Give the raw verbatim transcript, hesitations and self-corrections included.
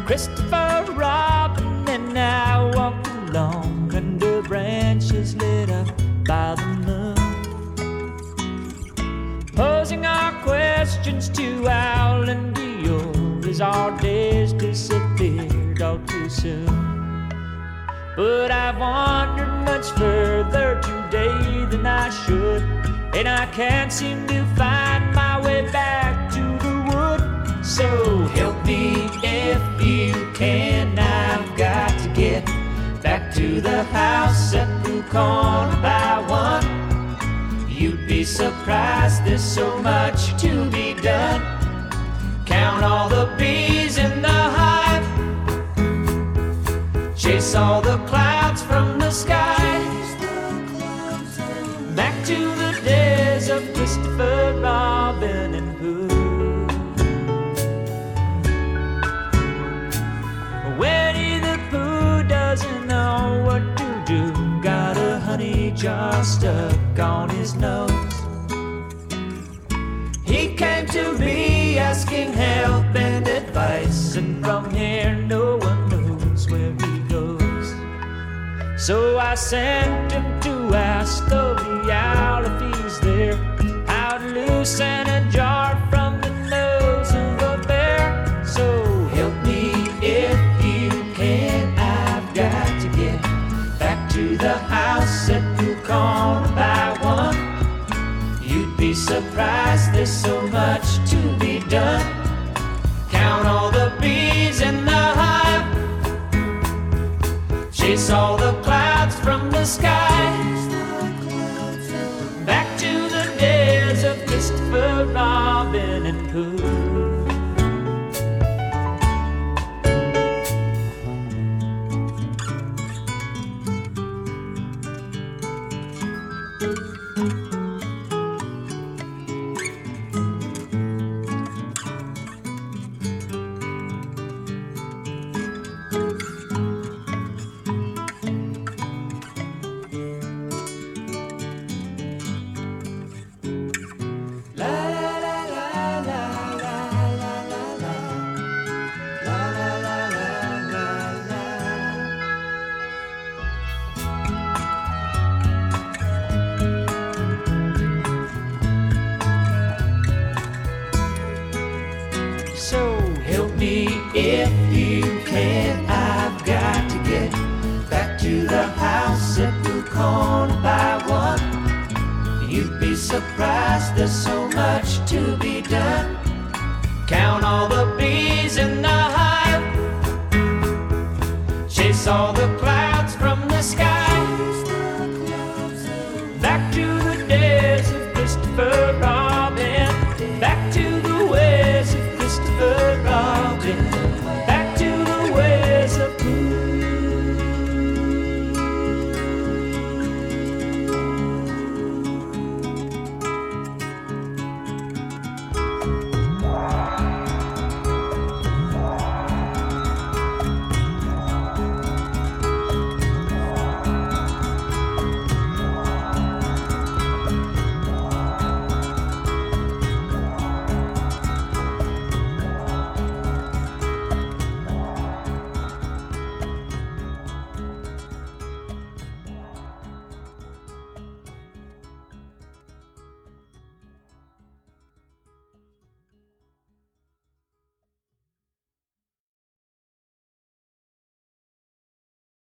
Christopher Robin and I walked along under branches lit up by the moon, posing our questions to Owl and Dior as our days disappeared all too soon. But I've wandered much further today than I should, and I can't seem to find my way back to the wood. So help me if you can, I've got to get back to the house at Blue Corner by one. You'd be surprised, there's so much to be done. Count all the bees in the hive, chase all the clouds from the sky, back to the days of Christopher Robin and Hood. Winnie the Pooh doesn't know what to do, got a honey jar stuck on his nose. He came to me asking help and advice, and from here no one knows where he goes. So I sent him to ask of the owl if he's there, how to loosen a jar from the nose of a bear. So help me if you can, I've got to get back to the house at Blue Corner by one. You'd be surprised, there's so much to be done. Count all the bees in the hive, chase all the clouds from the sky, back to the days of Christopher Robin and Pooh. So help me if you can, I've got to get back to the house at Blue Corner by one. You'd be surprised, there's so much to be done. Count all the bees in the hive, chase all the clouds from the sky, back to